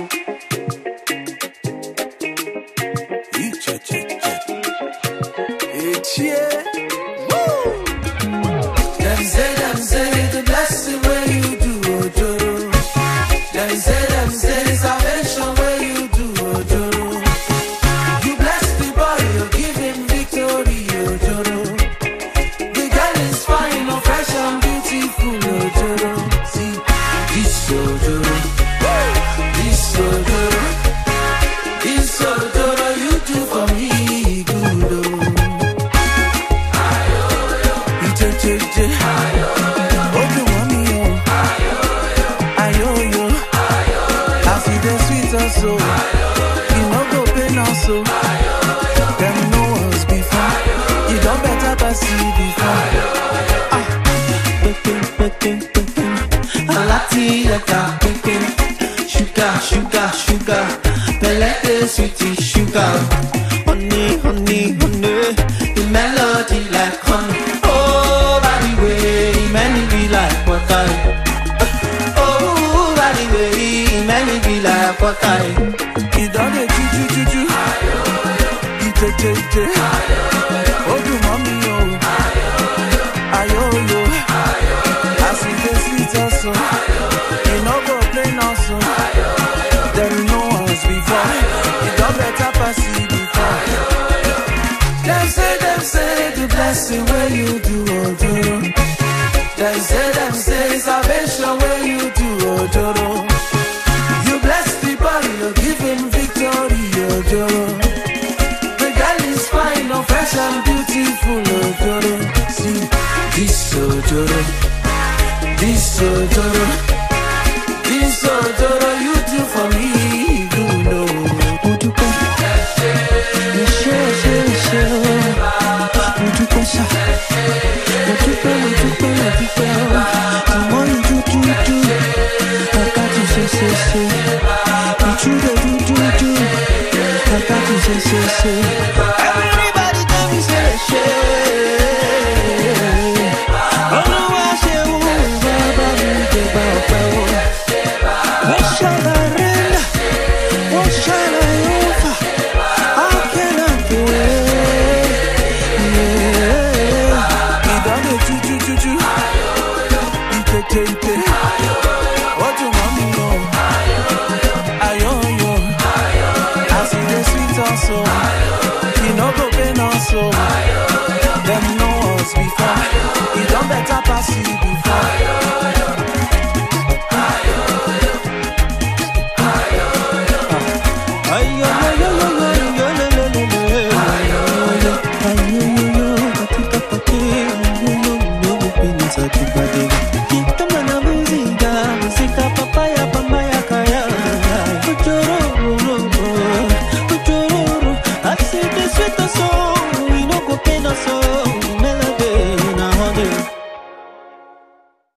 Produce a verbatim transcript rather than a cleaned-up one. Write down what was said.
Sugar, sugar, sugar, melody, sweetie, sugar. Honey, honey, honey, the melody like honey. Oh, by the way, many be like water. Oh, by the way, many be like water. You don't get choo choo choo choo. You take take take. Oh, do mommy oh. Ayo yo. I see the sweet also. You know go play now so. Them know us before. You don't better pass it before. Them say, them say the blessing where you do oh do. Them say, them say salvation where you do oh do. You bless the body, you give him victory oh do. The girl is fine, oh fresh and beautiful oh do. See this oh do. This oh do. This oh do you do for me. Everybody tell me say oh no, I say what shall I render? What shall I offer? How can I do it? Yeah. He done it choo choo choo choo. He take take take. What you want me know? Ayo yo. I see the sweet also. He no go pain also. Them know us before. He done better pass it.